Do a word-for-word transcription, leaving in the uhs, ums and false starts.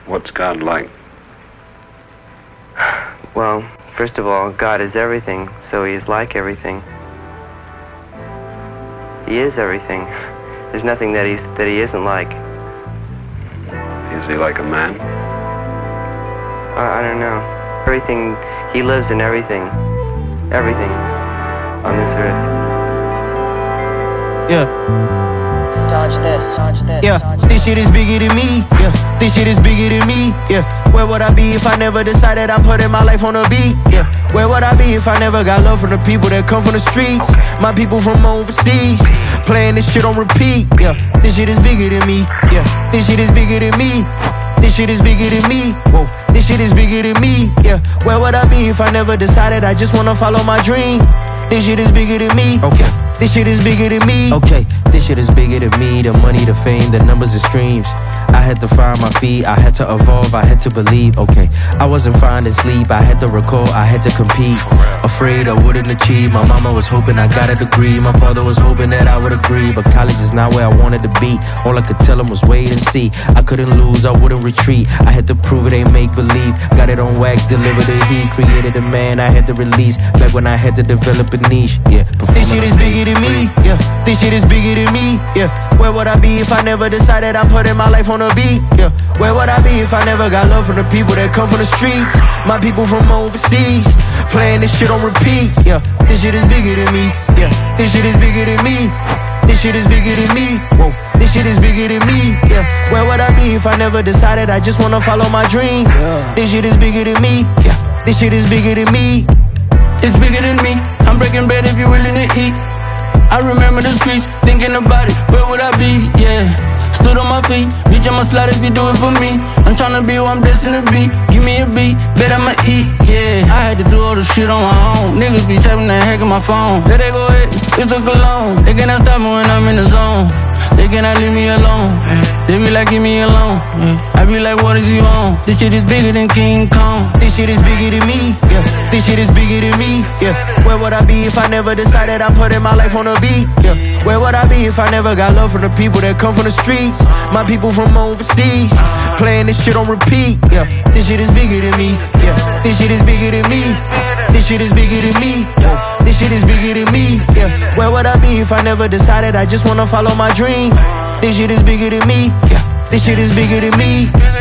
What's God like? Well, first of all, God is everything, so he is like everything. He is everything. There's nothing that he's that he isn't like. Is he like a man? I, I don't know. Everything, he lives in everything. Everything on this earth. Yeah. Dodge this, dodge this. Yeah, dodge this shit is bigger than me. Yeah, this shit is bigger than me. Yeah, where would I be if I never decided I'm putting my life on a beat? Yeah, where would I be if I never got love from the people that come from the streets? My people from overseas, playing this shit on repeat. Yeah, this shit is bigger than me. Yeah, this shit is bigger than me. This shit is bigger than me. Whoa, this shit is bigger than me. Yeah, where would I be if I never decided I just wanna follow my dream? This shit is bigger than me. Okay. This shit is bigger than me. Okay, this shit is bigger than me. The money, the fame, the numbers, the streams. I had to find my feet, I had to evolve, I had to believe. Okay, I wasn't finding sleep, I had to recall, I had to compete. Afraid I wouldn't achieve. My mama was hoping I got a degree. My father was hoping that I would agree. But college is not where I wanted to be. All I could tell him was wait and see. I couldn't lose, I wouldn't retreat. I had to prove it ain't make believe. Got it on wax, delivered the heat. Created a man I had to release. Back when I had to develop a niche. Yeah, this shit is bigger than me. Yeah, this shit is bigger than me. Yeah, where would I be if I never decided I'm putting my life on a beat? Yeah, where would I be if I never got love from the people that come from the streets? My people from overseas, playing this shit on repeat. Yeah, this shit is bigger than me. Yeah, this shit is bigger than me. This shit is bigger than me. Whoa, this shit is bigger than me. Yeah, where would I be if I never decided I just wanna follow my dream? Yeah, this shit is bigger than me. Yeah, this shit is bigger than me. It's bigger than me. I'm breaking bread if you're willing to eat. I remember the streets, thinking about it. Where would I be? Yeah. Stood on my feet, bitch, I'ma slide if you do it for me. I'm tryna be who I'm destined to be. Give me a beat, bet I'ma eat, yeah. I had to do all the shit on my own. Niggas be tapping the heck of my phone. There they go ahead, it's the cologne. They cannot stop me when I'm in the zone. They cannot leave me alone. They be like, give me alone. I be like, what is you on? This shit is bigger than King Kong. This shit is bigger than me. Yeah, this shit is bigger than me. Yeah, where would I be if I never decided I'm putting my life on a beat? Yeah, where would I be if I never got love from the people that come from the streets? My people from overseas, playing this shit on repeat. Yeah, this shit is bigger than me. Yeah, this shit is bigger than me. This shit is bigger than me. Yeah, this shit is bigger than me. Yeah, where would I be if I never decided I just wanna follow my dream? This shit is bigger than me. Yeah, this shit is bigger than me.